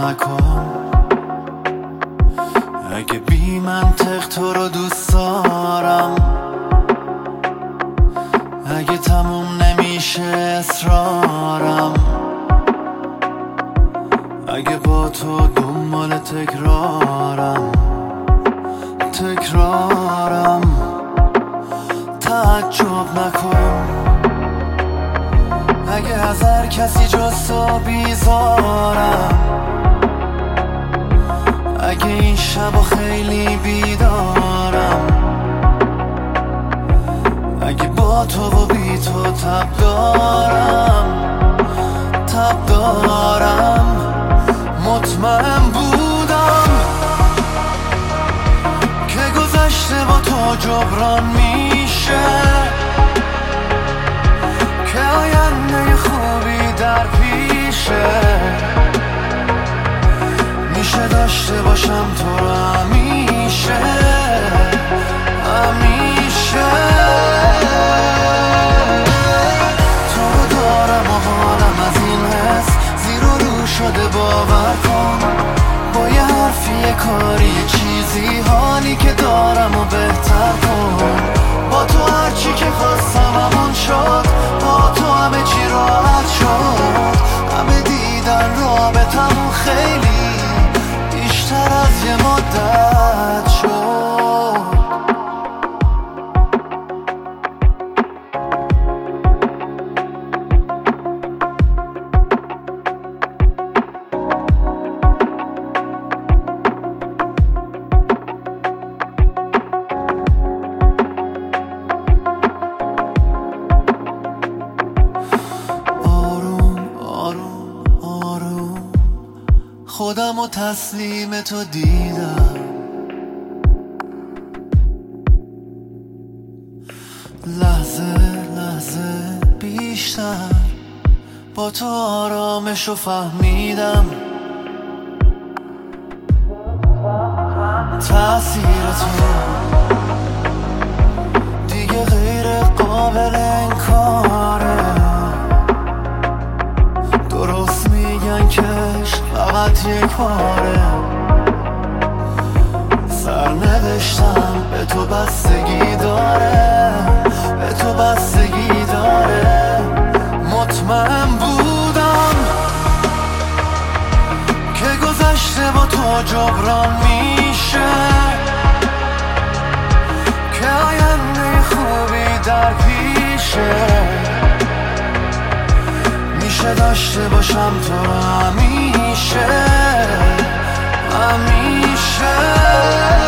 نکن. اگه بی منطق تو رو دوست دارم، اگه تموم نمیشه اصرارم، اگه با تو دنبال تکرارم تعجب نکن. اگه از هر کسی جز تو بیزارم، اگه این شب خیلی بیدارم، اگه با تو و بی تو تب دارم مطمئن بودم که گذشته با تو جبران میشه، که آینده خوبی در پیشه. میشه داشته باشم تو رو همیشه. تو رو دارم و حالم از این حس زیر و رو شده، باور کن. با یه حرفی یه کاری یه چیزی حالی که دارم و بهتر کن. با تو هرچی که خواستم همون شد، با تو همه چی راحت شد. همه دیدن رابطمون خیلی بیشتر از یه مدت شد. خودم و تسلیم تو دیدم، لحظه لحظه بیشتر با تو آرامشو فهمیدم. تأثیر تو دیگه غیر قابل انکاره. درست میگن که فقط یک باره. سرنوشتم به تو بستگی داره، به تو بستگی داره. مطمئن بودم که گذشته با تو جبران میشه، که آینده خوبی در پیشه. میشه داشته باشم تو همیشه.